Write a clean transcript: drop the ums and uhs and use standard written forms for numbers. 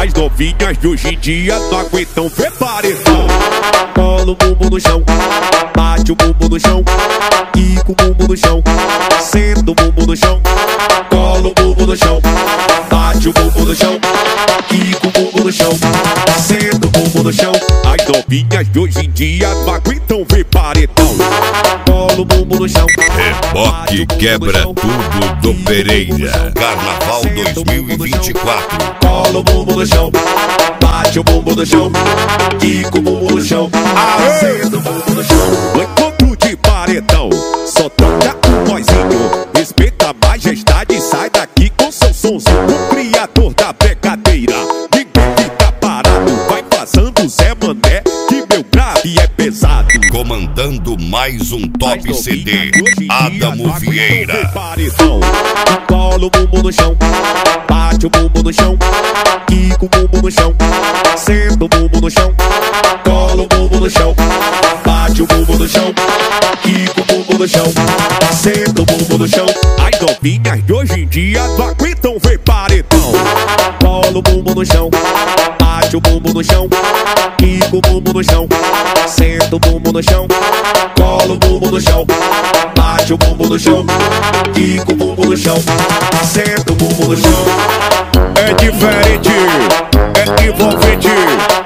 As novinhas de hoje em dia não aguentam ver paredão. Cola o bumbum no chão, bate o bumbum no chão, quica o bumbum no chão, senta o bumbum no chão. Cola o bumbum no chão, bate o bumbum no chão, quica o bumbum no chão, senta o bumbum no chão. As novinhas de hoje em dia não aguentam ver paredão. Cola o bumbum no chão, Reboque quebra tudo do Pereira. Carnaval 2024. cola o bumbum no chão, bate o bumbum no chão, quica o bumbum no chão, senta o bumbum no chão. No encontro de paredão, só toca um vozinho. Respeita a majestade, sai daqui com seu sonzinho. O criador da brincadeira, ninguém fica parado. Vai passando Zé Mané, que meu grave é pesado. Comandando mais um top CD, Adamo Vieira. Cola o bumbum no chão, bate o bumbum no chão, quica o bumbum no chão, senta o bumbum no chão. Cola o bumbum no chão, bate o bumbum no chão, quica o bumbum no chão, senta o bumbum no chão. As novinhas de hoje em dia não aguentam ver paredão. Cola o bumbum no chão, bate o bumbum no chão, quica o bumbum no chão, senta o bumbum no chão. Cola o bumbum no chão, bate o bumbum no chão, quica o bumbum no chão, senta o bumbum no chão. É diferente, é envolvente.